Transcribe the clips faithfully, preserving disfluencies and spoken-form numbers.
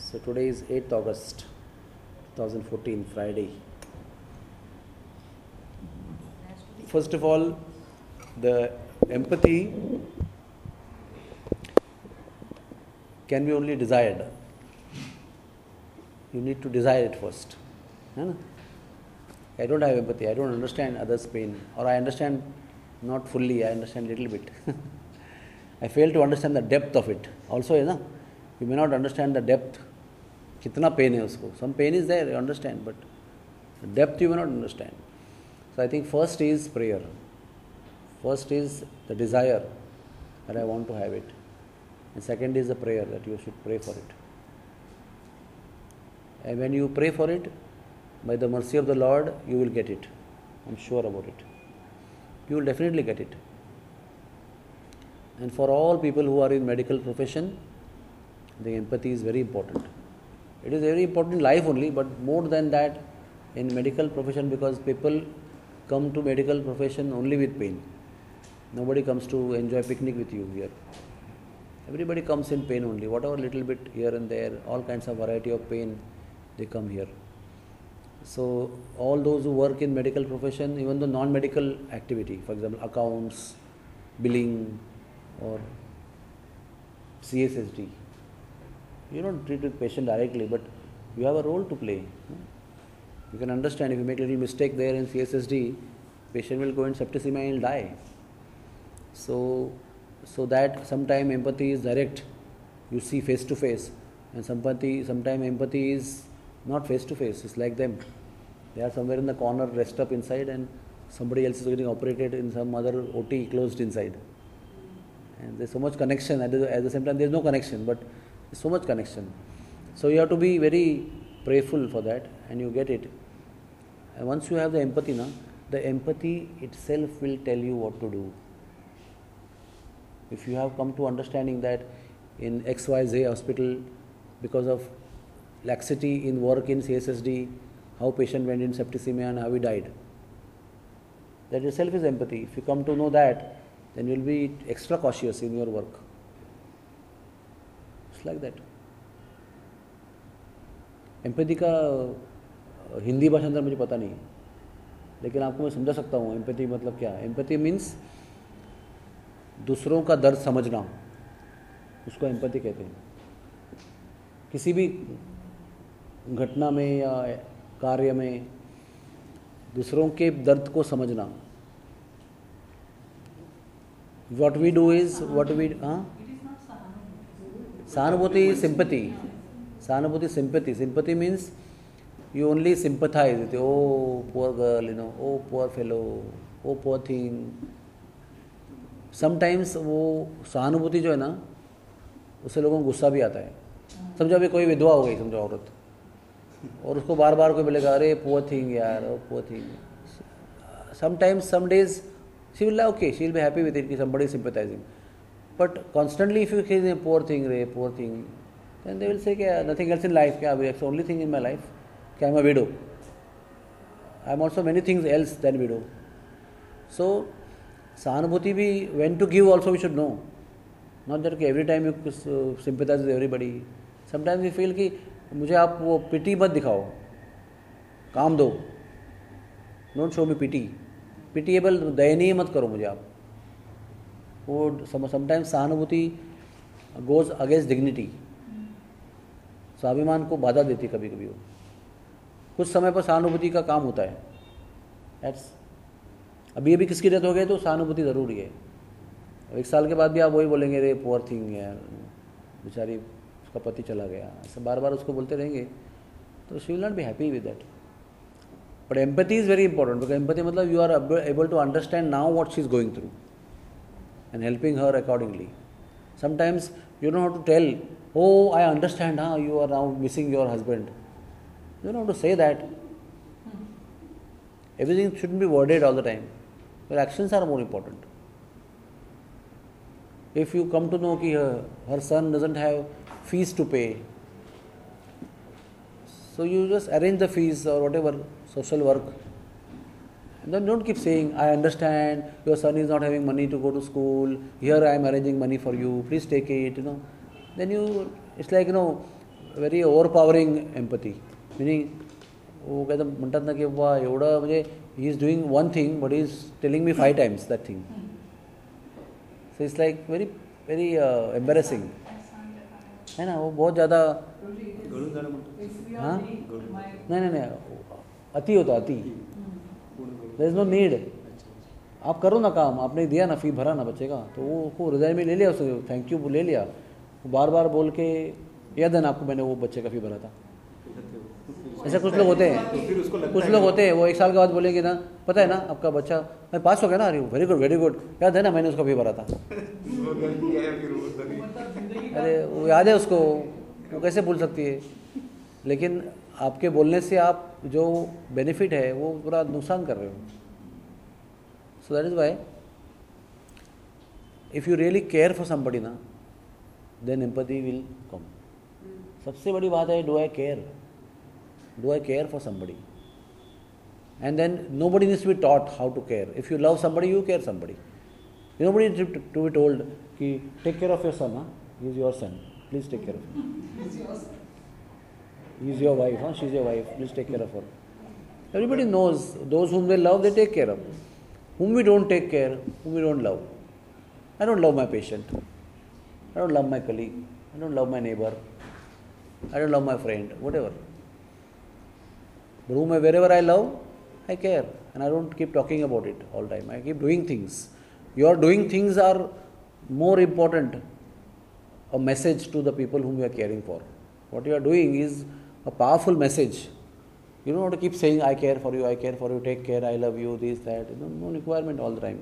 So today is eighth August twenty fourteen, Friday. First of all, the empathy can be only desired. You need to desire it first. Huh? I don't have empathy, I don't understand others' pain, or I understand not fully, I understand little bit. I fail to understand the depth of it. Also, you know, you may not understand the depth. Kitna pain hai usko. Some pain is there, you understand, but the depth you may not understand. So I think first is prayer. First is the desire that I want to have it. And second is the prayer that you should pray for it. And when you pray for it, by the mercy of the Lord, you will get it. I'm sure about it. You will definitely get it. And for all people who are in medical profession, the empathy is very important. It is very important in life only, but more than that in medical profession, because people come to medical profession only with pain. Nobody comes to enjoy picnic with you here. Everybody comes in pain only. Whatever little bit here and there, all kinds of variety of pain, they come here. So all those who work in medical profession, even though non-medical activity, for example, accounts, billing, or C S S D, you don't treat with patient directly, but you have a role to play. You can understand if you make a little mistake there in C S S D, patient will go in septicemia and will die. So, so that sometimes empathy is direct. You see face to face, and sometimes sometimes empathy is not face to face. It's like them. They are somewhere in the corner, rest up inside, and somebody else is getting operated in some other O T closed inside. And there's so much connection. At the, at the same time, there's no connection, but there's so much connection. So you have to be very prayerful for that, and you get it. And once you have the empathy, na, the empathy itself will tell you what to do. If you have come to understanding that in X Y Z hospital, because of laxity in work in C S S D, how patient went in septicemia and how he died, that itself is empathy. If you come to know that, then you will be extra cautious in your work. It's like that. Empathy का हिंदी भाषा अंदर मुझे पता नहीं है, लेकिन आपको मैं समझा सकता हूँ एम्पैथी मतलब क्या है. एम्पैथी मीन्स दूसरों का दर्द समझना, उसको एम्पैथी कहते हैं. किसी भी घटना में या कार्य में दूसरों के दर्द को समझना. What we do is, what we, हाँ? सहानुभूति is sympathy. Sahanubhuti is sympathy. Sympathy means you only sympathize with, oh poor girl, you know, oh poor fellow, oh poor thing. Sometimes वो सहानुभूति जो है ना, उससे लोगों को गुस्सा भी आता है. समझो अभी कोई विधवा हो गई, समझो औरत, और उसको बार बार कोई बोलेगा अरे poor thing यार, oh poor thing. Sometimes, some days she will be okay, she will be happy with it कि somebody is sympathizing. But constantly if you say poor thing, रे poor thing, then they will say क्या nothing else in life, क्या that's the only thing in my life, क्या I'm a widow. I am also many things else than widow. So सहानुभूति भी when to give also we should know. Not that every time you sympathize with everybody. Sometimes we feel कि मुझे आप वो pity मत दिखाओ, काम दो. Don't show me pity. Pitiable, दयनीय मत करो मुझे आप. वो sometimes सहानुभूति goes against dignity. स्वाभिमान को बाधा देती कभी कभी. वो कुछ समय पर सहानुभूति का काम होता है. That's अभी अभी किसकी डेथ हो गई तो सहानुभूति ज़रूरी है. एक साल के बाद भी आप वही बोलेंगे रे पुअर थिंग यार, बेचारी उसका पति चला गया, ऐसे बार बार उसको बोलते रहेंगे तो she will not be happy with that. But empathy is very important, because empathy मतलब you are able to understand now what she is going through and helping her accordingly. Sometimes you don't have to tell, oh I understand, huh, you are now missing your husband. You don't have to say that. Everything shouldn't be worded all the time. Your actions are more important. If you come to know that her, her son doesn't have fees to pay, so you just arrange the fees or whatever, social work. And then don't keep saying, I understand, your son is not having money to go to school, here I am arranging money for you, please take it, you know. Then you, it's like, you know, very overpowering empathy. Meaning वो कहता म्हणतात ना की वा एवढं म्हणजे he is doing one thing but he is telling me five times that thing. So it's like very very embarrassing है ना. वो बहुत ज़्यादा हाँ नहीं नहीं नहीं अति होता अति. There is no need. आप करो ना काम, आपने दिया ना, फी भरा ना बच्चे का, तो वो को हृदय में ले लिया, उसने थैंक यू ले लिया. बार बार बोल के याद है ना आपको मैंने वो बच्चे का फी भरा था. ऐसा कुछ लोग होते हैं, कुछ लोग होते हैं वो एक साल के बाद बोलेंगे ना पता है ना आपका बच्चा मैं पास हो गया ना. अरे वेरी गुड वेरी गुड, याद है ना मैंने उसका फी भरा था. अरे वो याद है उसको, वो कैसे भूल सकती है. लेकिन आपके बोलने से आप जो बेनिफिट है वो पूरा नुकसान कर रहे हो. So that is why if you really care for somebody ना देन एम्पैथी विल कम. सबसे बड़ी बात है do I care. Do I care for somebody? And then nobody needs to be taught how to care. If you love somebody, you care somebody. Nobody needs to, to be told, ki, take care of your son. Huh? He is your son. Please take care of him. He is your wife. Huh? She is your wife. Please take care of her. Everybody knows those whom they love, they take care of. Whom we don't take care, whom we don't love. I don't love my patient. I don't love my colleague. I don't love my neighbor. I don't love my friend. Whatever. But whom I, wherever I love, I care. And I don't keep talking about it all the time. I keep doing things. Your doing things are more important, a message to the people whom you are caring for. What you are doing is a powerful message. You don't have to keep saying, I care for you, I care for you, take care, I love you, this, that. You know, no requirement all the time.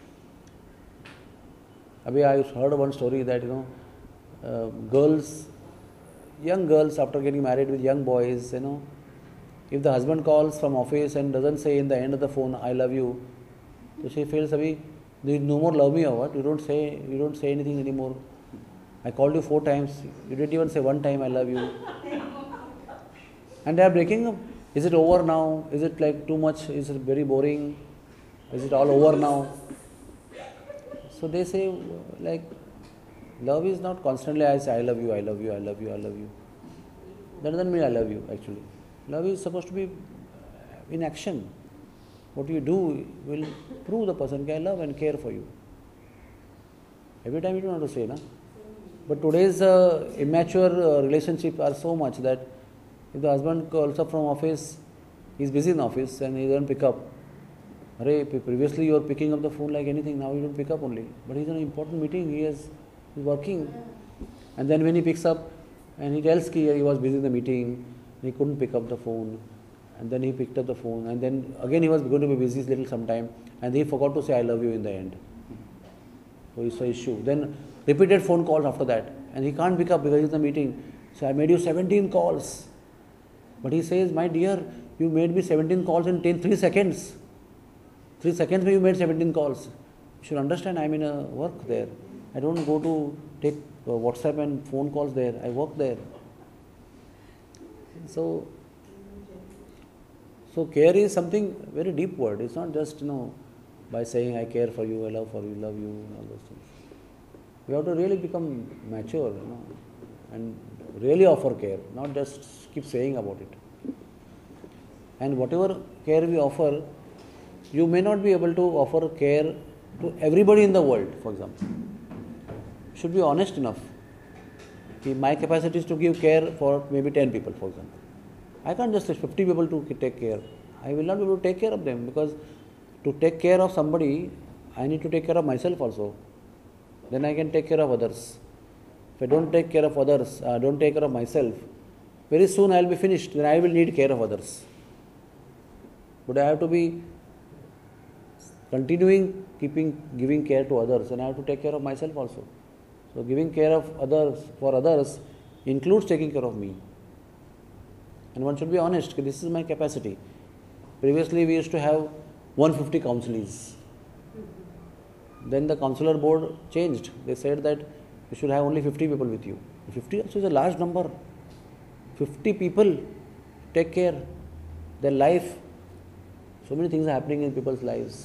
Abhi, I heard one story that, you know, uh, girls, young girls after getting married with young boys, you know, if the husband calls from office and doesn't say in the end of the phone, I love you, so she feels, Abhi, do you no more love me or what? You don't say, you don't say anything anymore. I called you four times. You didn't even say one time, I love you. And they are breaking up. Is it over now? Is it like too much? Is it very boring? Is it all over now? So they say, like, love is not constantly I say, I love you, I love you, I love you, I love you. That doesn't mean I love you, actually. Love is supposed to be in action. What you do will prove the person that I love and care for you. Every time you don't have to say, na? But today's uh, immature uh, relationships are so much that if the husband calls up from office, he's busy in office and he doesn't pick up. Array, previously you were picking up the phone like anything, now you don't pick up only. But he's in an important meeting, he is he's working. And then when he picks up and he tells ki he was busy in the meeting, he couldn't pick up the phone, and then he picked up the phone, and then again he was going to be busy little sometime, and he forgot to say I love you in the end. So it's an issue. Then repeated phone calls after that, and he can't pick up because he's in the meeting. So I made you seventeen calls. But he says, my dear, you made me seventeen calls in ten, three seconds. Three seconds you made seventeen calls. You should understand I'm in a work there. I don't go to take uh, WhatsApp and phone calls there. I work there. So, so care is something very deep word. It's not just, you know, by saying I care for you, I love for you, love you, and all those things. We have to really become mature, you know, and really offer care, not just keep saying about it. And whatever care we offer, you may not be able to offer care to everybody in the world, for example. You should be honest enough. My capacity is to give care for maybe ten people, for example. I can't just say fifty people to take care. I will not be able to take care of them, because to take care of somebody, I need to take care of myself also. Then I can take care of others. If I don't take care of others, uh, don't take care of myself, very soon I will be finished. Then I will need care of others. But I have to be continuing, keeping, giving care to others, and I have to take care of myself also. So giving care of others for others includes taking care of me. And one should be honest, this is my capacity. Previously we used to have one hundred fifty counselees. Then the counselor board changed. They said that you should have only fifty people with you. fifty also is a large number. fifty people take care, their life. So many things are happening in people's lives.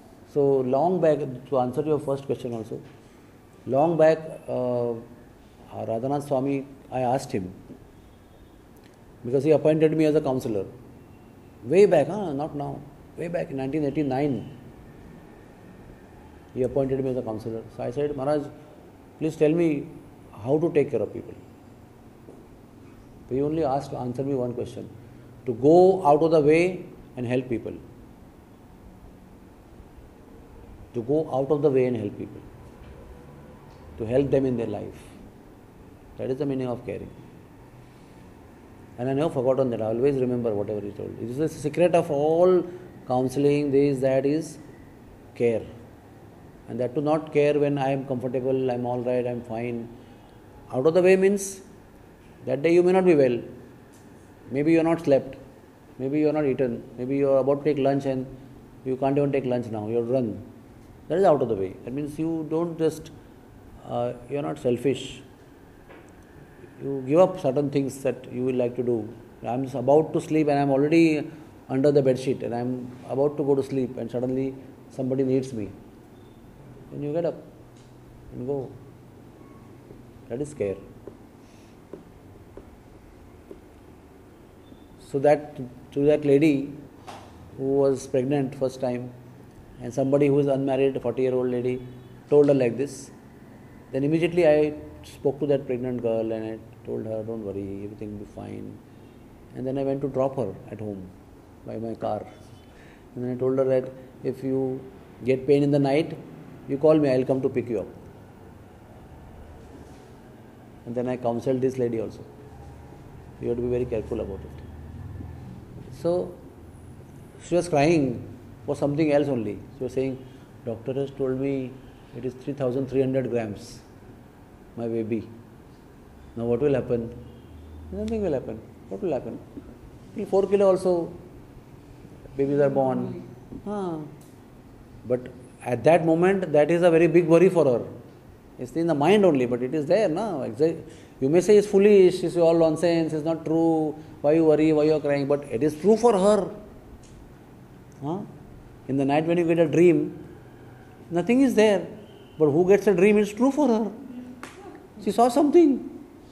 So long back, to answer your first question also, long back uh, uh, Radhanath Swami, I asked him, because he appointed me as a counselor. Way back, huh? Not now. Way back in nineteen eighty-nine, he appointed me as a counselor. So I said, Maharaj, please tell me how to take care of people. He only asked, answered me one question: to go out of the way and help people. To go out of the way and help people. To help them in their life. That is the meaning of caring. And I never forgotten that. I always remember whatever he told. It is the secret of all counseling, this, that is care. And that to not care when I am comfortable, I am all right, I am fine. Out of the way means that day you may not be well. Maybe you are not slept. Maybe you are not eaten. Maybe you are about to take lunch and you can't even take lunch now. You have run. That is out of the way. That means you don't just, uh, you are not selfish. You give up certain things that you will like to do. I am just about to sleep and I am already under the bed sheet and I am about to go to sleep and suddenly somebody needs me. Then you get up and go. That is care. So that to that lady who was pregnant first time and somebody who is unmarried, forty year old lady, told her like this, then immediately I spoke to that pregnant girl and I told her, don't worry, everything will be fine. And then I went to drop her at home by my car. And then I told her that if you get pain in the night, you call me, I will come to pick you up. And then I counseled this lady also. You have to be very careful about it. So, she was crying for something else only. She was saying, doctor has told me it is three thousand three hundred grams, my baby. Now what will happen? Nothing will happen. What will happen? four kilo also, babies are born. Ah. But at that moment, that is a very big worry for her. It's in the mind only, but it is there now. You may say it's foolish, it's all nonsense, it's not true. Why you worry, why you are crying? But it is true for her. Huh? In the night when you get a dream, nothing is there. But who gets a dream, it's true for her. She saw something.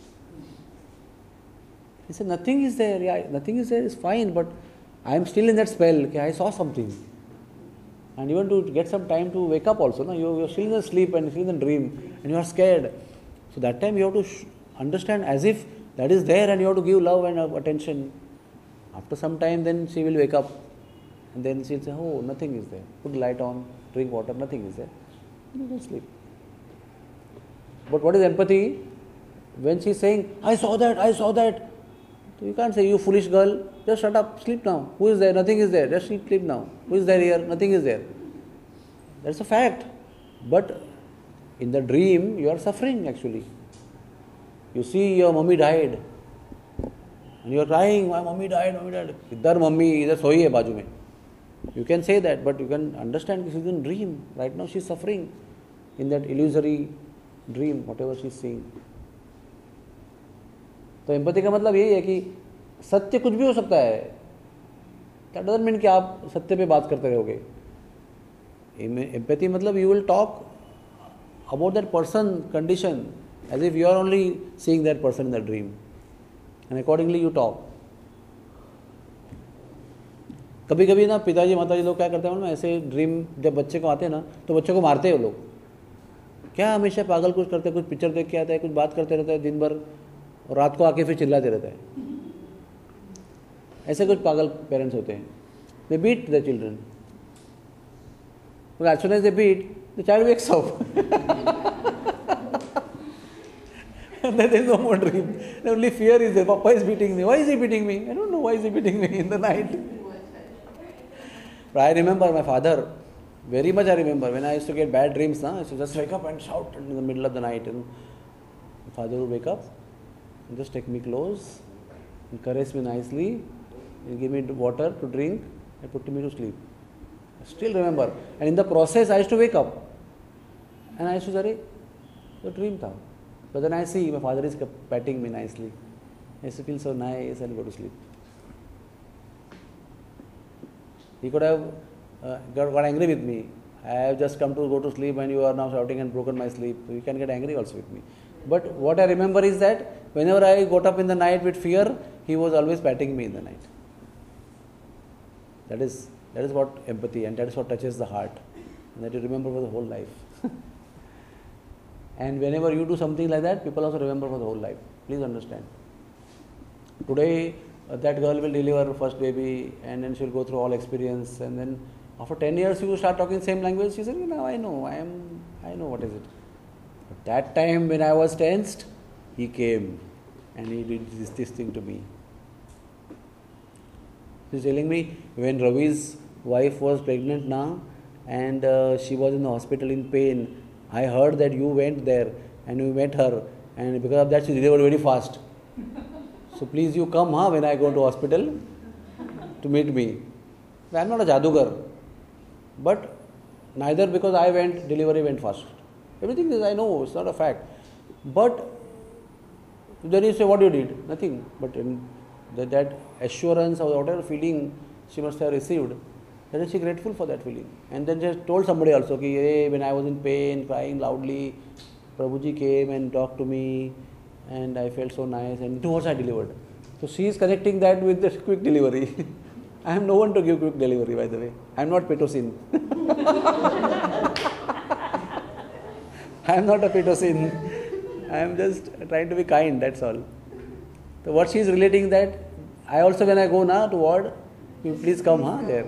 He said, nothing is there. Yeah, nothing is there, it's fine, but I am still in that spell. Okay, I saw something. And even to get some time to wake up also. No? You, you are still in the sleep and still in the dream and you are scared. So that time you have to sh- understand as if that is there and you have to give love and uh, attention. After some time then she will wake up and then she will say, oh, nothing is there. Put light on, drink water, nothing is there. You can sleep. But what is empathy? When she is saying, I saw that, I saw that. So you can't say, you foolish girl, just shut up, sleep now. Who is there? Nothing is there. Just sleep, sleep now. Who is there here? Nothing is there. That's a fact. But in the dream, you are suffering actually. You see your mummy died. And you are crying, my mummy died, mummy died. Idhar mummy, idhar soyi hai baju mein. You can say that, but you can understand this is a dream. Right now she is suffering in that illusory dream, whatever she is seeing. तो empathy का मतलब यही है कि सत्य कुछ भी हो सकता है. दैट डजंट मीन कि आप सत्य पे बात करते रहोगे. एम्पैथी मतलब you will talk about that person condition as if you are only seeing that person in the dream and accordingly you talk. कभी कभी ना पिताजी माताजी लोग क्या करते हैं ना, ऐसे ड्रीम जब बच्चे को आते हैं ना तो बच्चे को मारते हैं वो लोग. क्या हमेशा पागल कुछ करते हैं, कुछ पिक्चर देख के आता है, कुछ बात करते रहता है दिन भर और रात को आके फिर चिल्लाते रहता है. ऐसे कुछ पागल पेरेंट्स होते हैं. They beat the children. But as soon as they beat, the child wakes up. And then there is no more dream. The only fear is there. Papa is beating me. Why is he beating me? I don't know why is he beating me in the night. But I remember my father, very much I remember, when I used to get bad dreams, na, I used to just wake up and shout in the middle of the night. And my father would wake up and just take me close and caress me nicely and give me water to drink and put me to sleep. I still remember. And in the process, I used to wake up. And I used to say, the dream tha. But then I see my father is patting me nicely. I used to feel so nice and go to sleep. He could have uh, got, got angry with me. I have just come to go to sleep and you are now shouting and broken my sleep. So you can get angry also with me. But what I remember is that whenever I got up in the night with fear, he was always patting me in the night. That is that is what empathy, and that is what touches the heart, and that you remember for the whole life. And whenever you do something like that, people also remember for the whole life. Please understand. Today, uh, that girl will deliver her first baby, and then she will go through all experience, and then after ten years, you will start talking same language. She said, you know, I know, I am, I know what is it. But that time when I was tensed, he came and he did this, this thing to me. He's telling me when Ravi's wife was pregnant now, and uh, she was in the hospital in pain, I heard that you went there and you met her, and because of that she delivered very fast. So please you come huh, when I go to hospital to meet me. I am not a jadugar, but neither because I went, delivery went fast. Everything is I know, it's not a fact. But then you say what you did? Nothing. But in that, that assurance or whatever feeling she must have received, then is she grateful for that feeling. And then just told somebody also, ki, hey, when I was in pain, crying loudly, Prabhuji came and talked to me, and I felt so nice, and two hours I delivered. So she is connecting that with the quick delivery. I am no one to give quick delivery, by the way. I am not Pitocin. I am not a Pitocin. I am just trying to be kind, that's all. So what she is relating that, I also when I go now to ward, you please come huh, there.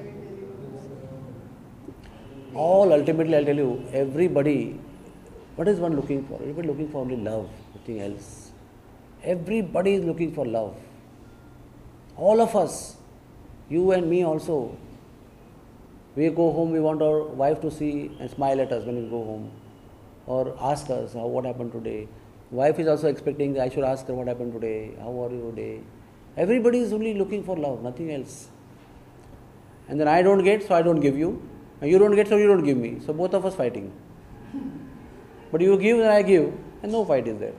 All ultimately I'll tell you, everybody, what is one looking for? Everybody looking for only love, nothing else. Everybody is looking for love. All of us, you and me also. We go home, we want our wife to see and smile at us when we go home. Or ask us, how, what happened today? Wife is also expecting, I should ask her what happened today, how are you today? Everybody is only looking for love, nothing else. And then I don't get, so I don't give you. And you don't get, so you don't give me. So both of us fighting. But you give and I give, and no fight is there.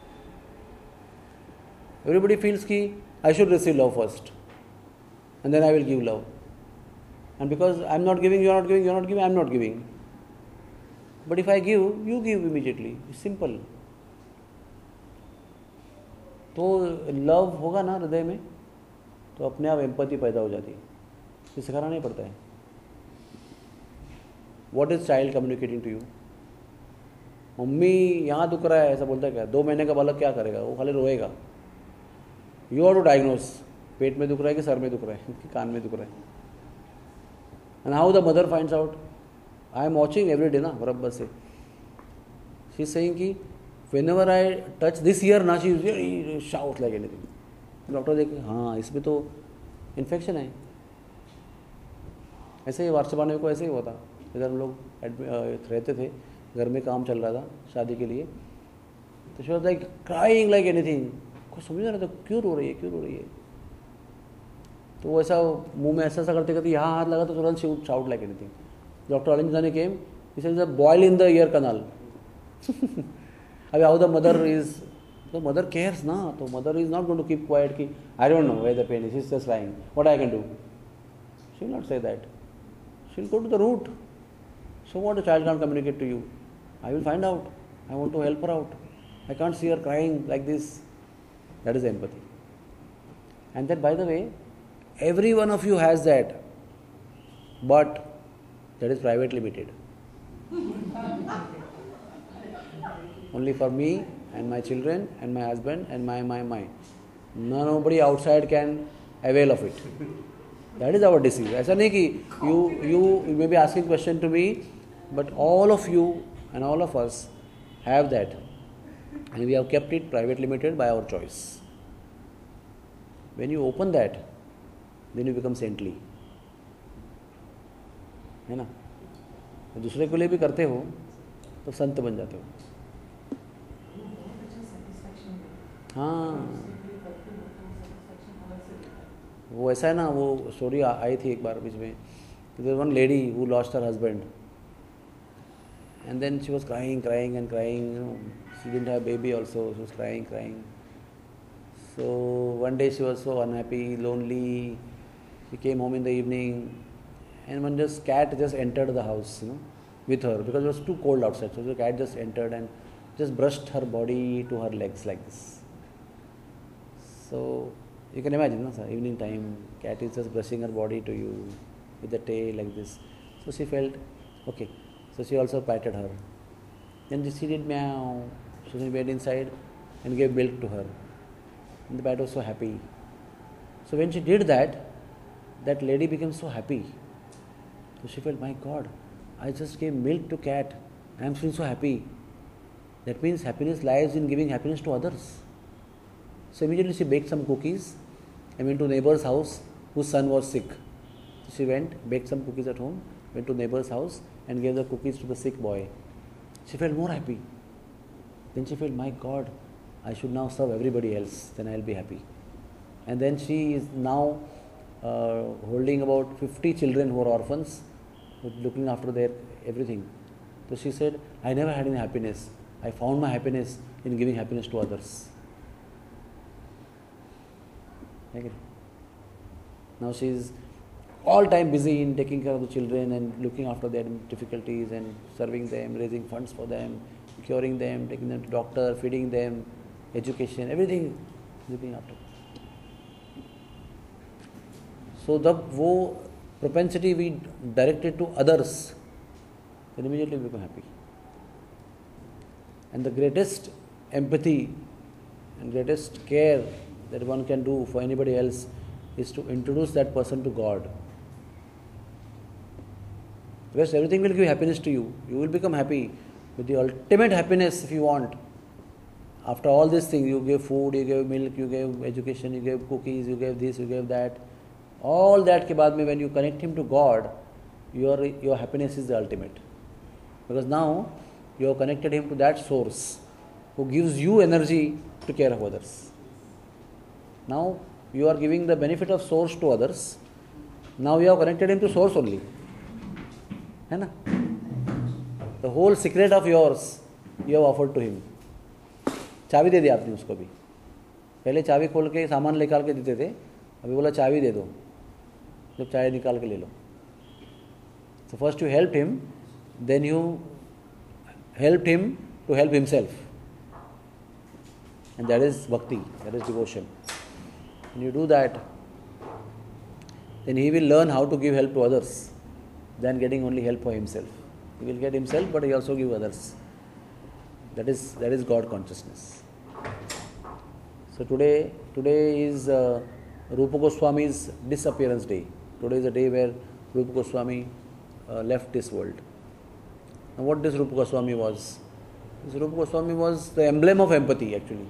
Everybody feels ki, I should receive love first. And then I will give love. And because I am not giving, you are not giving, you are not giving, I am not giving. But if I give, you give immediately. It's simple. तो love होगा ना हृदय में, तो अपने आप empathy पैदा हो जाती है. ये सिखाना नहीं पड़ता है. What is child communicating to you? Mummy यहाँ दुख रहा है ऐसा बोलता है क्या? दो महीने का बालक क्या करेगा? वो खाली रोएगा. You have to diagnose. पेट में दुख रहा है कि सर में दुख रहा है कि कान में दुख रहा है. And how the mother finds out? I am watching every day ना बराबर से. She is saying कि whenever I touch this ear ना, she really shouts like anything. Doctor देखे हाँ इसमें तो इन्फेक्शन है. ऐसे ही वार्षबानवे को ऐसे ही हुआ था. इधर हम लोग रहते थे, घर में काम चल रहा था शादी के लिए. तो she was like crying like anything. कुछ समझ नहीं रहा था क्यों रो रही है क्यों रो रही है. तो वो ऐसा मुंह में ऐसा ऐसा करते करते यहाँ हाथ लगा तो तुरंत shout shout like anything. Doctor अलिंजानी came, he said boil in the ear canal. अभी how the mother is, the mother cares ना, तो mother is not going to keep quiet कि I don't know where the pain is, she is just crying, what I can do. She will not say that. She will go to the root. So what a child can't communicate to you? I will find out. I want to help her out. I can't see her crying like this. That is empathy. And that, by the way, every one of you has that. But that is private limited. Only for me and my children and my husband and my, my, my. Nobody outside can avail of it. That is our disease. ऐसा नहीं कि you, you, you may be asking question to me, but all of you and all of us have that, and we have kept it private limited by our choice. When you open that, then you become saintly, है ना. दूसरे के लिए भी करते हो तो संत बन जाते हो. हाँ वो ऐसा है ना. वो स्टोरी आई थी एक बार बीच में. There one lady who lost her husband, and then she was crying crying and crying, you know. She didn't have baby also, she was crying crying. So one day she was so unhappy, lonely. She came home in the evening, and one just cat just entered the house, you know, with her, because it was too cold outside. So the cat just entered and just brushed her body to her legs like this. So you can imagine, no, sir, evening time, cat is just brushing her body to you with the tail like this. So she felt okay. So she also patted her. Then she did meow. So she went inside and gave milk to her. And the cat was so happy. So when she did that, that lady became so happy. So she felt, my God, I just gave milk to cat. I am feeling so happy. That means happiness lies in giving happiness to others. So immediately she baked some cookies and went to neighbor's house whose son was sick. So she went, baked some cookies at home, went to neighbor's house and gave the cookies to the sick boy. She felt more happy. Then she felt, my God, I should now serve everybody else, then I will be happy. And then she is now uh, holding about fifty children who are orphans, looking after their everything. So she said, I never had any happiness. I found my happiness in giving happiness to others. Okay. Now she is all time busy in taking care of the children and looking after their difficulties and serving them, raising funds for them, curing them, taking them to doctor, feeding them, education, everything looking after. So the wo propensity we directed to others, then immediately we become happy. And the greatest empathy and greatest care that one can do for anybody else is to introduce that person to God. Because everything will give happiness to you. You will become happy with the ultimate happiness if you want. After all these things, you gave food, you gave milk, you gave education, you gave cookies, you gave this, you gave that. All that ke baad mein, when you connect him to God, your, your happiness is the ultimate. Because now you have connected him to that source who gives you energy to care of others. Now you are giving the benefit of source to others. Now you have connected him to source only. है ना? The whole secret of yours you have offered to him. चाबी दे दी आपने उसको भी. पहले चाबी खोल के सामान निकाल के देते थे, अभी बोला चाबी दे दो, जब चाय निकाल के ले लो. So first you helped him, then you helped him to help himself. And that is bhakti, that is devotion. When you do that, then he will learn how to give help to others than getting only help for himself. He will get himself, but he also give others. That is that is God consciousness. So today today is uh, Rupa Goswami's disappearance day. Today is a day where Rupa Goswami uh, left this world. Now what this Rupa Goswami was? This Rupa Goswami was the emblem of empathy actually.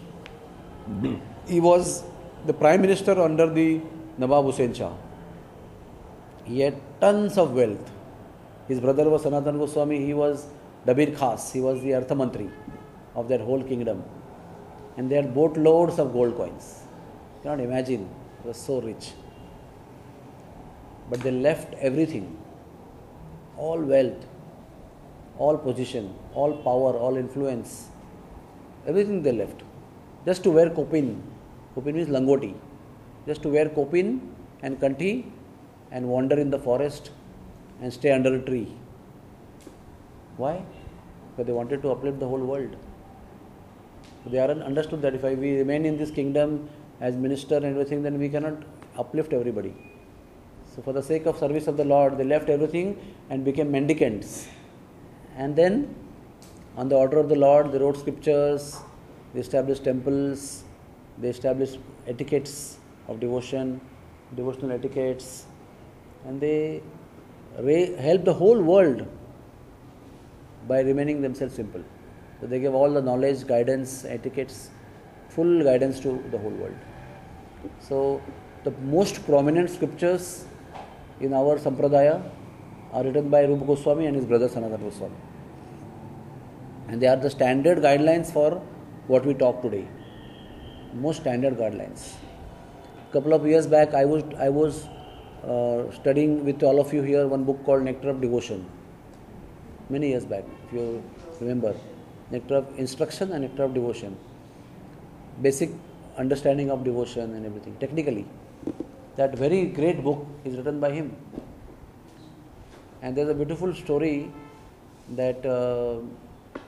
He was the Prime Minister under the Nawab Hussain Shah. He had tons of wealth. His brother was Sanatana Goswami. He was Dabir Khas. He was the Artha Mantri of that whole kingdom. And they had boatloads of gold coins. You cannot imagine. He was so rich. But they left everything. All wealth, all position, all power, all influence. Everything they left. Just to wear kopin. Kopin means langoti. Just to wear kopin and kanthi and wander in the forest and stay under a tree. Why? Because they wanted to uplift the whole world. So they aren't understood that if I, we remain in this kingdom as minister and everything, then we cannot uplift everybody. So for the sake of service of the Lord, they left everything and became mendicants. And then, on the order of the Lord, they wrote scriptures, they established temples, they established etiquettes of devotion, devotional etiquettes, and they helped the whole world by remaining themselves simple. So they gave all the knowledge, guidance, etiquettes, full guidance to the whole world. So the most prominent scriptures in our sampradaya are written by Rupa Goswami and his brother Sanatana Goswami. And they are the standard guidelines for what we talk today. Most standard guidelines. A couple of years back, I was I was uh, studying with all of you here one book called Nectar of Devotion. Many years back, if you remember. Nectar of Instruction and Nectar of Devotion. Basic understanding of devotion and everything, technically. That very great book is written by him. And there's a beautiful story that uh,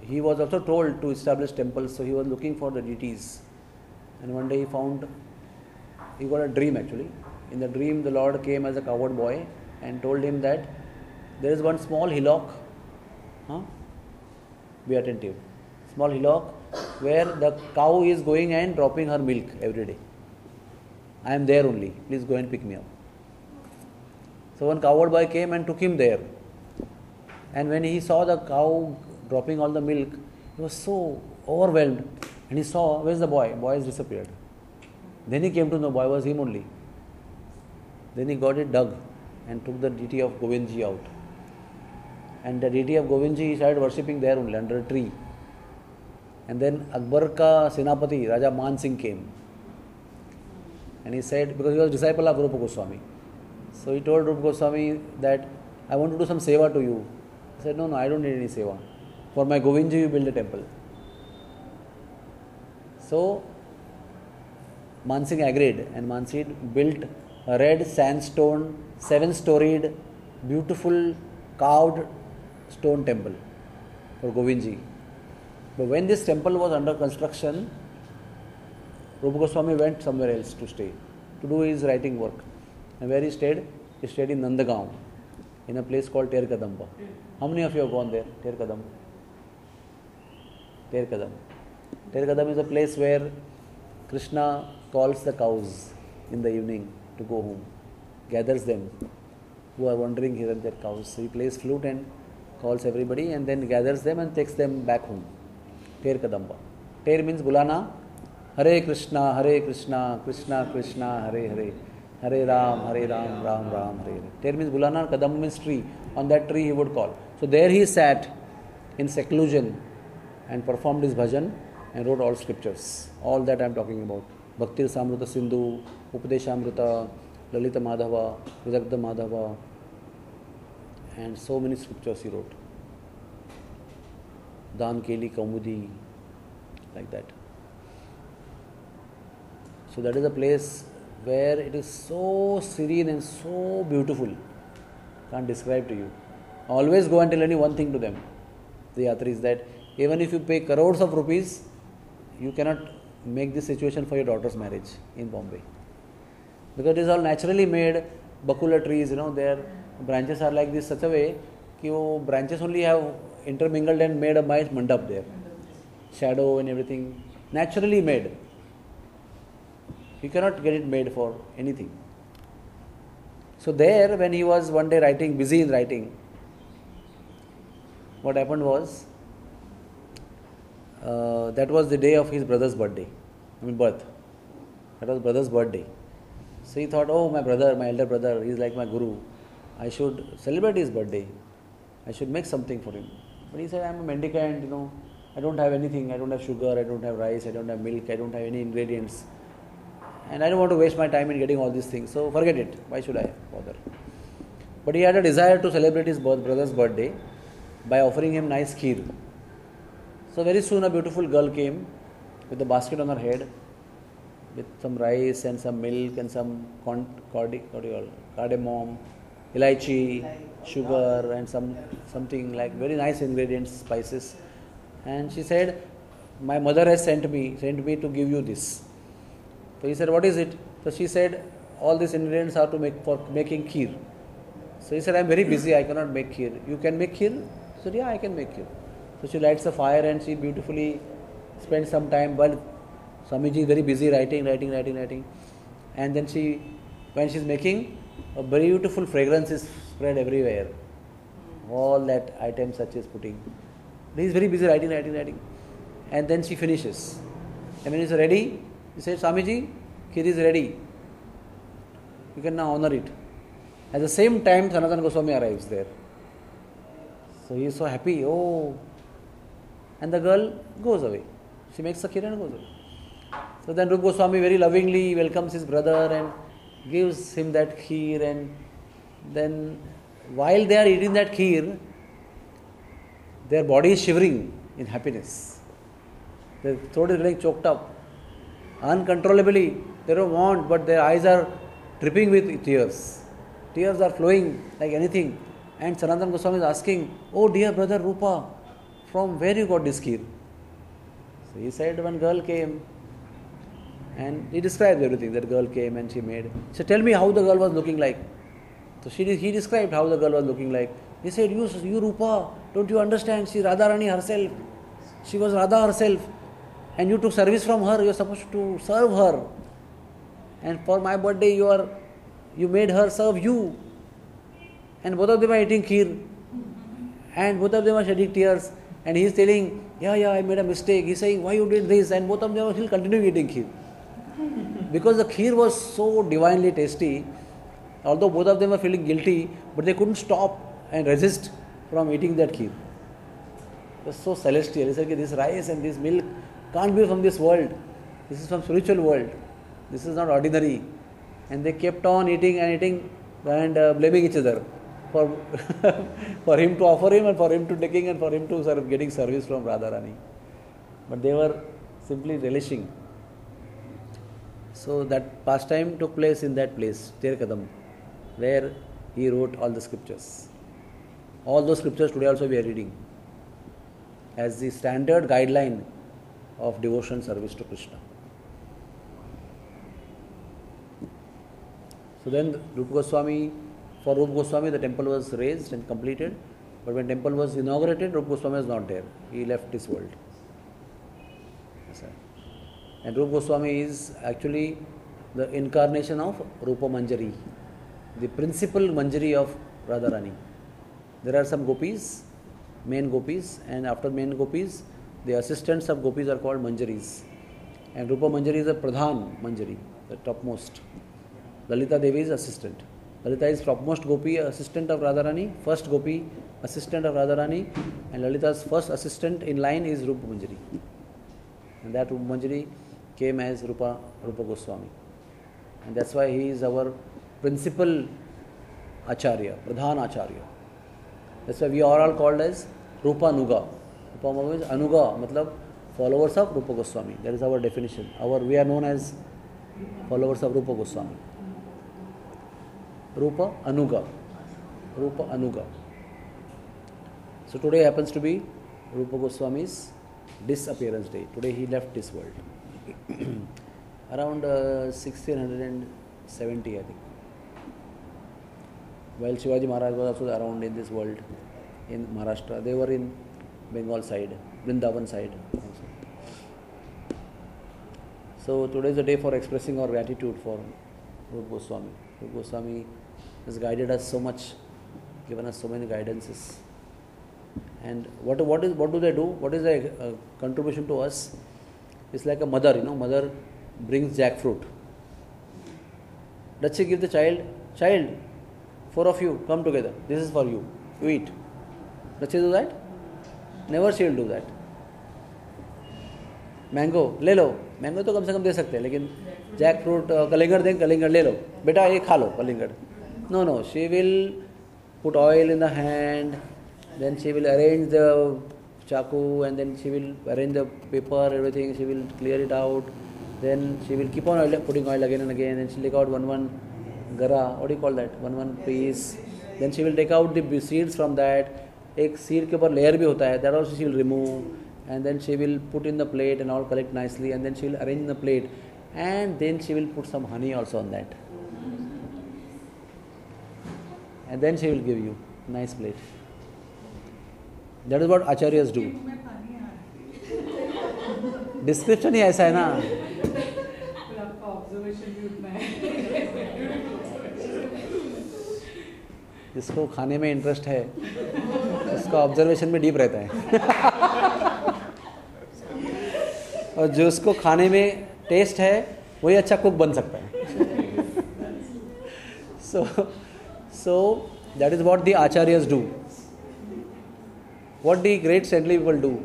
he was also told to establish temples, so he was looking for the deities. And one day he found, he got a dream actually. In the dream, the Lord came as a cowherd boy and told him that there is one small hillock, huh? Be attentive, small hillock where the cow is going and dropping her milk every day. I am there only, please go and pick me up. So one cowherd boy came and took him there. And when he saw the cow dropping all the milk, he was so overwhelmed. And he saw, where's the boy? Boy has disappeared. Then he came to know boy was him only. Then he got it dug and took the deity of Govindji out. And the deity of Govindji he started worshipping there only under a tree. And then Akbar ka Senapati, Raja Man Singh came. And he said, because he was disciple of Rupa Goswami. So he told Rupa Goswami that I want to do some seva to you. He said, no, no, I don't need any seva. For my Govindji you build a temple. So Man Singh agreed, and Man Singh built a red sandstone, seven-storied, beautiful carved stone temple for Govindji. But when this temple was under construction, Rupa Goswami went somewhere else to stay, to do his writing work. And where he stayed? He stayed in Nandagaon, in a place called Ter Kadamba. How many of you have gone there, Ter Kadam? Ter Kadam. Ter Kadam is a place where Krishna calls the cows in the evening to go home, gathers them who are wandering here and there cows. So he plays flute and calls everybody and then gathers them and takes them back home. Ter Kadamba. Ter means Bulana. Hare Krishna, Hare Krishna, Krishna Krishna, Hare Hare. Hare Ram, Hare Ram, Ram Ram, Hare Hare. Ter means Bulana, Kadamba means tree. On that tree he would call. So there he sat in seclusion and performed his bhajan and wrote all scriptures. All that I am talking about. Bhakti Samrita Sindhu, Upadeshamrita, Lalita Madhava, Vidagdha Madhava, and so many scriptures he wrote. Dan Keli Kaumudi, like that. So that is a place where it is so serene and so beautiful. Can't describe to you. Always go and tell only one thing to them, the yatris, that even if you pay crores of rupees, you cannot make this situation for your daughter's marriage in Bombay. Because it is all naturally made, bakula trees, you know, their branches are like this such a way that wo branches only have intermingled and made a nice mandap there. Shadow and everything, naturally made. You cannot get it made for anything. So there, when he was one day writing, busy in writing, what happened was, uh, that was the day of his brother's birthday, I mean birth. That was brother's birthday. So he thought, oh, my brother, my elder brother, he is like my guru. I should celebrate his birthday. I should make something for him. But he said, I am a mendicant, you know, I don't have anything. I don't have sugar, I don't have rice, I don't have milk, I don't have any ingredients. And I don't want to waste my time in getting all these things. So forget it. Why should I bother? But he had a desire to celebrate his brother's birthday by offering him nice kheer. So very soon a beautiful girl came with a basket on her head with some rice and some milk and some cardamom, elaichi, sugar and some something like very nice ingredients, spices. And she said, my mother has sent me, sent me to give you this. So he said, what is it? So she said, all these ingredients are to make for making kheer. So he said, I am very busy, I cannot make kheer. You can make kheer? He said, yeah, I can make kheer. So she lights a fire and she beautifully spends some time while Swamiji is very busy writing, writing, writing, writing. And then she, when she is making, a beautiful fragrance is spread everywhere. All that items such as putting. He is very busy writing, writing, writing. And then she finishes. And when it is ready, he said, Swamiji, kheer is ready. You can now honor it. At the same time, Sanatana Goswami arrives there. So he is so happy. Oh. And the girl goes away. She makes the kheer and goes away. So then Rupa Goswami very lovingly welcomes his brother and gives him that kheer. And then while they are eating that kheer, their body is shivering in happiness. Their throat is getting choked up. Uncontrollably, they don't want, but their eyes are dripping with tears. Tears are flowing like anything. And Sanatana Goswami is asking, oh dear brother Rupa, from where you got this kheer? So he said, one girl came and he described everything. That girl came and she made. He said, tell me how the girl was looking like. So she, he described how the girl was looking like. He said, you, you Rupa, don't you understand? She Radharani herself. She was Radha herself. And you took service from her. You are supposed to serve her. And for my birthday, you are, you made her serve you. And both of them are eating kheer. And both of them are shedding tears. And he is telling, yeah, yeah, I made a mistake. He is saying, why you did this? And both of them are still continuing eating kheer. Because the kheer was so divinely tasty. Although both of them were feeling guilty, but they couldn't stop and resist from eating that kheer. It was so celestial. He said, this rice and this milk can't be from this world. This is from spiritual world. This is not ordinary. And they kept on eating and eating and uh, blaming each other for for him to offer him and for him to taking and for him to sort of getting service from Radharani. But they were simply relishing. So that pastime took place in that place, Terkadam, where he wrote all the scriptures. All those scriptures today also we are reading as the standard guideline of devotion service to Krishna. So then Rupa Goswami, for Rupa Goswami the temple was raised and completed, but when temple was inaugurated, Rupa Goswami was not there. He left this world. Yes, sir. And Rupa Goswami is actually the incarnation of Rupa Manjari, the principal Manjari of Radharani. There are some gopis, main gopis, and after main gopis, the assistants of gopis are called Manjaris. And Rupa Manjari is a Pradhan Manjari, the topmost. Lalita Devi is assistant. Lalita is topmost gopi, assistant of Radharani, first gopi, assistant of Radharani, and Lalita's first assistant in line is Rupa Manjari. And that Rupa Manjari came as Rupa, Rupa Goswami. And that's why he is our principal Acharya, Pradhan Acharya. That's why we are all called as Rupa Anuga. Rupa Anuga is Anuga, matlab followers of Rupa Goswami. That is our definition. Our we are known as followers of Rupa Goswami. Rupa Anuga. Rupa Anuga. So today happens to be Rupa Goswami's disappearance day. Today he left this world. Around uh, sixteen seventy, I think. While Shivaji Maharaj was also around in this world, in Maharashtra, they were in Bengal side, Vrindavan side also. So today is the day for expressing our gratitude for Rupa Goswami. Rupa Goswami has guided us so much, given us so many guidances. And what what is what do they do? What is their uh, contribution to us? It's like a mother, you know, mother brings jackfruit. Does she give the child, child, four of you, come together. This is for you. You eat. Does she do that? Never she will do that. Mango, ले लो. Mango तो कम से कम दे सकते हैं, लेकिन jackfruit, कलिंगड़ दें, कलिंगड़ ले लो. बेटा ये खा लो, कलिंगड़. No, no. She will put oil in the hand. Then she will arrange the chaku and then she will arrange the paper, everything. She will clear it out. Then she will keep on oil, putting oil again and again. And she will take out one one gara. What do you call that? One one piece. Then she will take out the seeds from that. एक seed के ऊपर layer भी होता है. That also she will remove. And then she will put in the plate and all collect nicely. And then she will arrange the plate. And then she will put some honey also on that. And then she will give you a nice plate. That is what acharyas do. Description ही ऐसा है ना. जिसको खाने में interest है, उसका observation में deep रहता है. और जो उसको खाने में टेस्ट है, वही अच्छा कुक बन सकता है. So, so that is what the acharyas do. What the great saintly people do?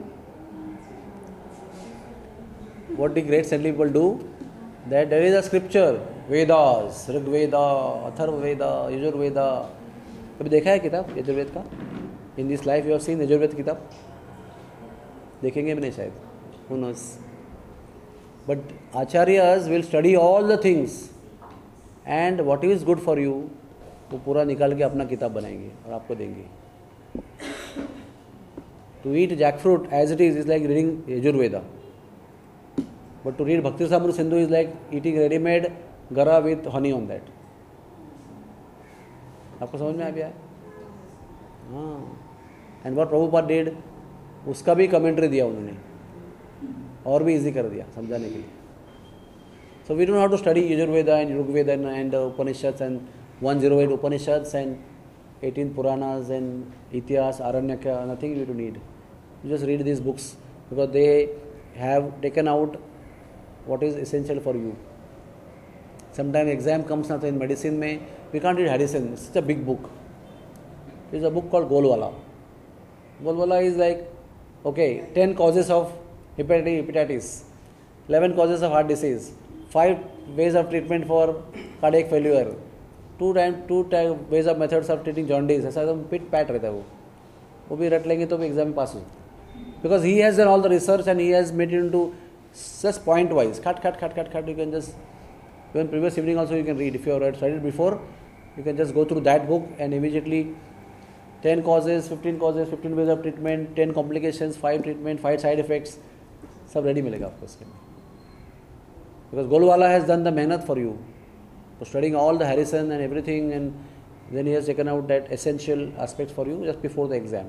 What the great saintly people do? That there is a scripture, Vedas, Rig Veda, Atharva Veda, Yajur Veda. कभी देखा है किताब यजुर्वेद का? In this life you have seen Yajurveda किताब? देखेंगे भी नहीं शायद. Who knows? But acharyas will study all the things and what is good for you, वो पूरा निकाल के अपना किताब बनाएंगे और आपको देंगे. To eat jackfruit as it is is like reading Yajurveda. But to read Bhakti Rasamrita Sindhu is like eating ready-made gara with honey on that. आपको समझ में आ गया? हाँ. And what Prabhupada did, उसका भी कमेंट्री दिया उन्होंने, और भी इजी कर दिया समझाने के लिए. So we don't have to study Yajurveda and Rigveda and, and uh, Upanishads and one hundred eight Upanishads and eighteen Puranas and Ityas, Aranyaka, nothing you to need. You just read these books because they have taken out what is essential for you. Sometimes exam comes now in medicine, mein, we can't read Harrison, it's such a big book. There's a book called Golwala. Golwala is like, okay, ten causes of hepatitis, eleven causes of heart disease, five ways of treatment for cardiac failure, two time two time ways of methods of treating jaundice. ऐसा एकदम पिट PAT रहता है वो वो भी रट लेंगे तो भी एग्जाम में पास हो, because he has done all the research and he has made it into just point wise, cut cut cut cut cut. You can just, even previous evening also you can read, if you have studied before, you can just go through that book and immediately ten causes, fifteen causes, fifteen ways of treatment, ten complications, five treatment, five side effects, सब ready मिलेगा आपको उसके में. Because Golwala has done the mehnat for you, for studying all the Harrison and everything, and then he has taken out that essential aspects for you just before the exam.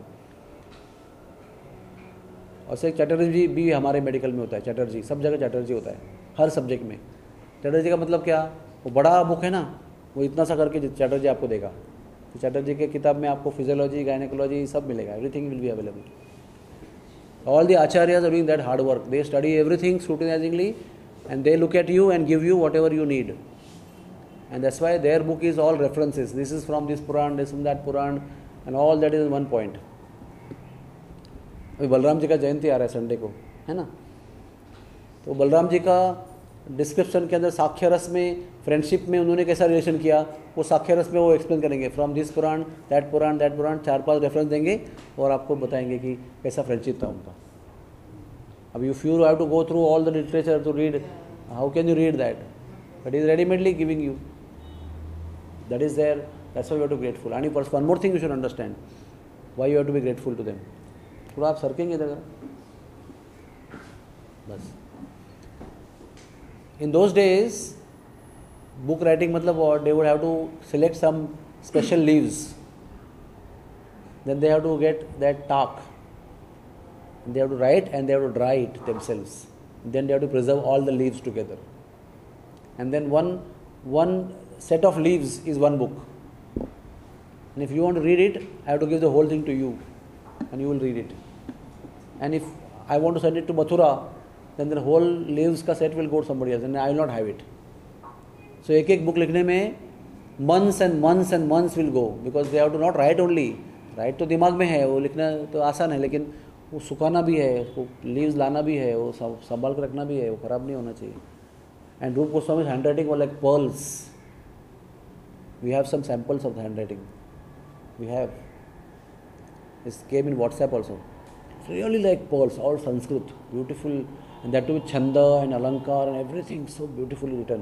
और से चटर्जी भी हमारे medical में होता है, चटर्जी सब जगह चटर्जी होता है हर सब्जेक्ट में. चटर्जी का मतलब क्या, वो बड़ा बुक है ना, वो इतना सा करके चटर्जी आपको देगा. तो चटर्जी के किताब में आपको फिजियोलॉजी, गायनेकोलॉजी सब मिलेगा, everything will be available. All the acharyas are doing that hard work. They study everything scrutinizingly and they look at you and give you whatever you need. And that's why their book is all references. This is from this Puran, this from that Puran, and all that is in one point. अभी बलराम जी का जयंती आ रहा है Sunday को, है ना. तो बलराम जी का description के अंदर साख्य रस में, फ्रेंडशिप में उन्होंने कैसा रिलेशन किया, वो साख्य रस में वो एक्सप्लेन करेंगे. From this Purana, that Purana, that Purana, चार पांच रेफरेंस देंगे और आपको बताएंगे कि कैसा फ्रेंडशिप था उनका. अब you you have to go through all the literature to read, how can you read that? But is readymadely giving you, that is there. That's why you have to grateful. And first one more thing you should understand, why you have to be grateful to them. थोड़ा आप सरकेंगे इधर बस. In those days, book writing matlab what? They would have to select some special leaves. Then they have to get that talk. They have to write and they have to dry it themselves. Then they have to preserve all the leaves together. And then one one set of leaves is one book. And if you want to read it, I have to give the whole thing to you, and you will read it. And if I want to send it to Mathura, then the whole leaves का set will go to somebody else and I will not have it. So एक एक book लिखने में months and months and months will go, because they have to not write only. Write तो दिमाग में है, वो लिखना तो आसान है, लेकिन वो सुखाना भी है, उसको leaves लाना भी है, वो संभाल कर रखना भी है, वो खराब नहीं होना चाहिए. And Rupa Goswami's handwriting was like pearls. We have some samples of the handwriting. We have. This came in WhatsApp also. It's really like pearls, all Sanskrit, beautiful. And that too with Chanda and Alankar and everything so beautifully written.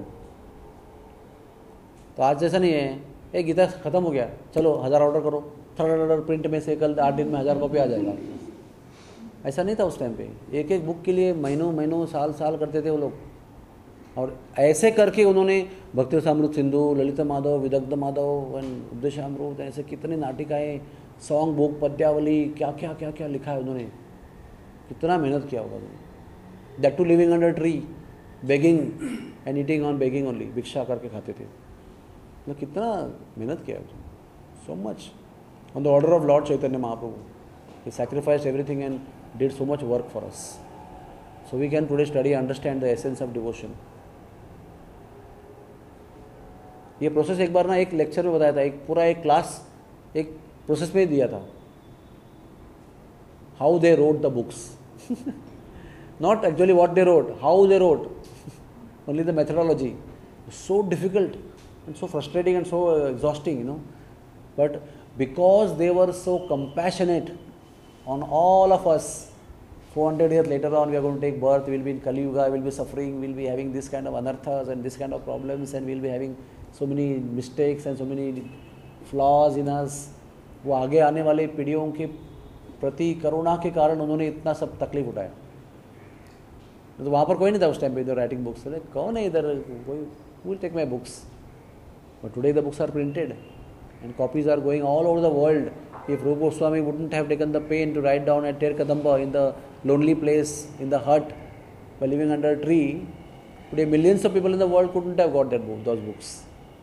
तो आज जैसा नहीं है, एक गीता खत्म हो गया, चलो हज़ार ऑर्डर करो, थर्ड ऑर्डर प्रिंट में से कल आठ दिन में हज़ार कॉपी आ जाएगा. ऐसा नहीं था उस टाइम पे. एक एक बुक के लिए महीनों महीनों साल साल करते थे वो लोग. और ऐसे करके उन्होंने भक्ति रसामृत सिंधु, ललित माधव, विदग्ध माधव, उपदेशामृत, ऐसे कितने नाटिकाएँ, सॉन्ग बुक, पद्यावली, क्या क्या क्या क्या लिखा है उन्होंने. कितना मेहनत किया होगा उन्होंने. That too living under a tree, begging and eating on begging only, भिक्षा करके खाते थे. मतलब कितना मेहनत किया है. So much on the order of Lord Chaitanya Mahaprabhu. He sacrificed everything and did so much work for us. So we can today study, understand the essence of devotion. ये प्रोसेस एक बार ना एक लेक्चर में बताया था, एक पूरा एक क्लास एक प्रोसेस में दिया था. How they wrote the books. Not actually what they wrote, how they wrote. Only the methodology. So difficult and so frustrating and so exhausting, you know. But because they were so compassionate on all of us, four hundred years later on we are going to take birth, we will be in Kali Yuga, we will be suffering, we will be having this kind of anarthas and this kind of problems, and we will be having so many mistakes and so many flaws in us. वो आगे आने वाले पीढ़ियों के प्रति करुणा के कारण उन्होंने इतना सब तकलीफ उठाया। तो वहाँ पर कोई नहीं था उस टाइम पे इधर राइटिंग बुक्स, अरे कौन है इधर, कोई will take my books. But today the books are printed and copies are going all over the world. If Rupa Goswami wouldn't have taken the pain to write down at Ter Kadamba in the lonely place, in the hut, by living under a tree, today millions of people in the world couldn't have got that book, those books.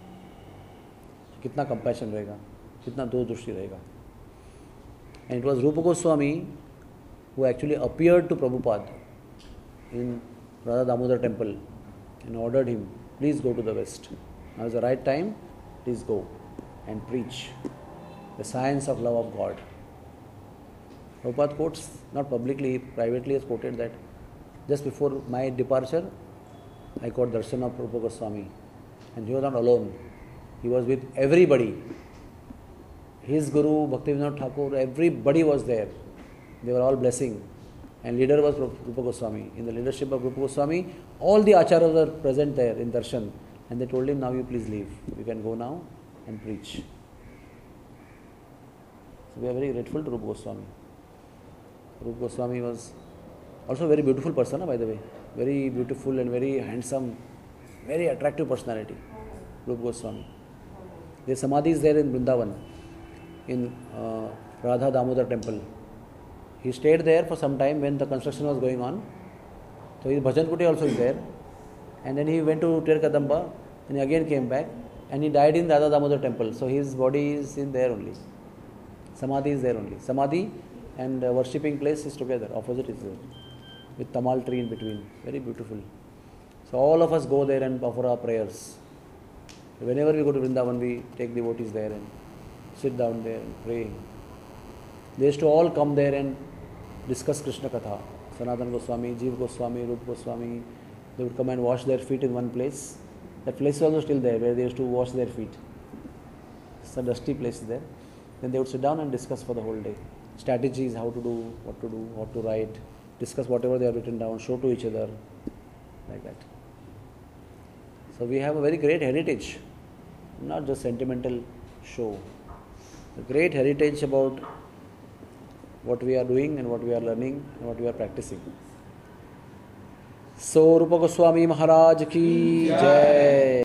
कितना compassion रहेगा, कितना दूरदृष्टि रहेगा. And it was Rupa Goswami who actually appeared to Prabhupada in Radha Damodar temple and ordered him, please go to the west. Now is the right time, please go and preach the science of love of God. Prabhupada quotes, not publicly, privately has quoted that just before my departure, I got darshan of Rupa Goswami, and he was not alone. He was with everybody. His Guru, Bhaktivinoda Thakur, everybody was there. They were all blessing. And leader was Rupa Goswami. In the leadership of Rupa Goswami, all the acharyas were present there in darshan. And they told him, now you please leave. You can go now and preach. So we are very grateful to Rupa Goswami. Rupa Goswami was also a very beautiful person, by the way. Very beautiful and very handsome, very attractive personality. Rupa Goswami. Their samadhi is there in Vrindavan, in uh, Radha Damodar temple. He stayed there for some time when the construction was going on. So his bhajan kuti also is there. And then he went to Ter Kadamba and he again came back. And he died in Radha Damodar temple. So his body is in there only. Samadhi is there only. Samadhi and uh, worshipping place is together. Opposite is there. With tamal tree in between. Very beautiful. So all of us go there and offer our prayers. Whenever we go to Vrindavan, we take devotees there and sit down there and pray. They used to all come there and discuss Krishna Katha. Sanatana Goswami, Jeev Goswami, Rupa Goswami. They would come and wash their feet in one place. That place is also still there where they used to wash their feet. It's a dusty place there. Then they would sit down and discuss for the whole day. Strategies, how to do, what to do, what to write. Discuss whatever they have written down, show to each other. Like that. So we have a very great heritage. Not just sentimental show. A great heritage about what we are doing and what we are learning and what we are practicing. So Rupa Goswami Maharaj ki Jai.